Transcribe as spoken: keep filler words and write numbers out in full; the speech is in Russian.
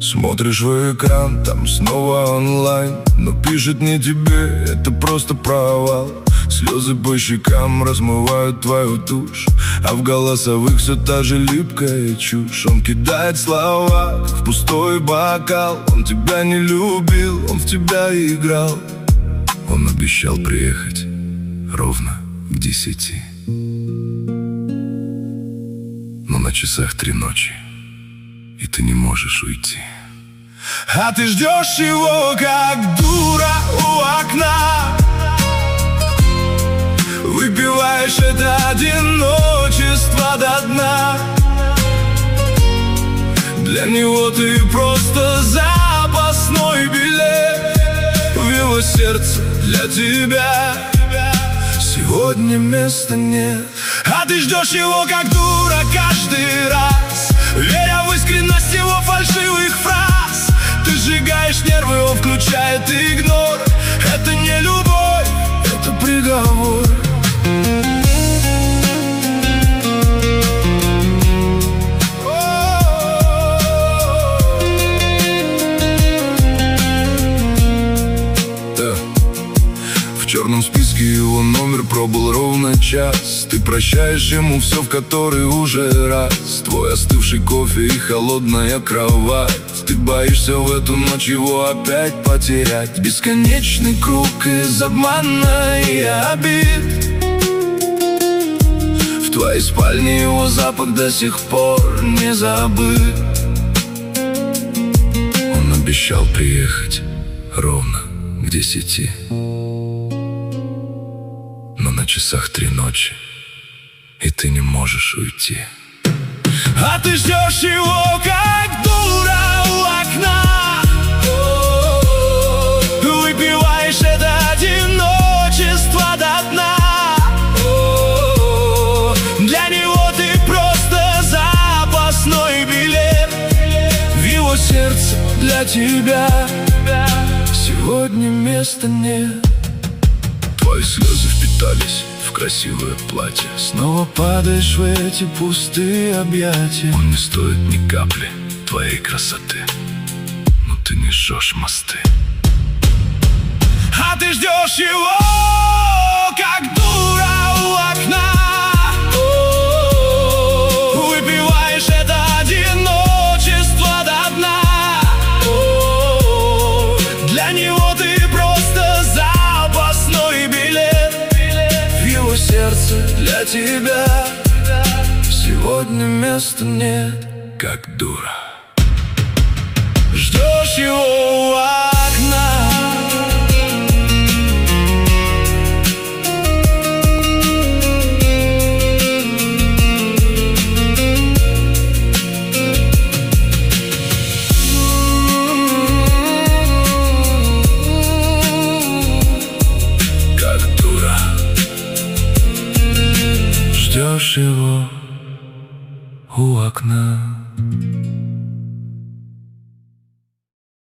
Смотришь в экран, там снова онлайн, но пишет не тебе, это просто провал. Слезы по щекам размывают твою душу, а в голосовых все та же липкая чушь. Он кидает слова, как в пустой бокал. Он тебя не любил, он в тебя играл. Он обещал приехать ровно к десяти, но на часах три ночи, и ты не можешь уйти. А ты ждешь его, как дура у окна. Выпиваешь это одиночество до дна. Для него ты просто запасной билет в его сердце для тебя. Сегодня места нет. А ты ждешь его, как дура, каждый раз, веря в искренность его фальшивых фраз. Ты сжигаешь нервы, он включает игнор. Это не любовь, это приговор. В черном списке его номер пробыл ровно час. Ты прощаешь ему все в который уже раз. Твой остывший кофе и холодная кровать. Ты боишься в эту ночь его опять потерять. Бесконечный круг из обмана и обид. В твоей спальне его запах до сих пор не забыт. Он обещал приехать ровно к десяти, но на часах три ночи, и ты не можешь уйти. А ты ждешь его, как дура у окна. Выпиваешь это одиночество до дна. Для него ты просто запасной билет в его сердце для тебя. Сегодня места нет. Твои слезы впитались в красивое платье. Снова падаешь в эти пустые объятия. Он не стоит ни капли твоей красоты, но ты не жжешь мосты. А ты ждешь его, как дура у окна. Выпиваешь это одиночество до дна. Для него ты просто запасной билет в его сердце для тебя. Сегодня места нет, как дура. Ждешь его у окна. Ждешь его у окна.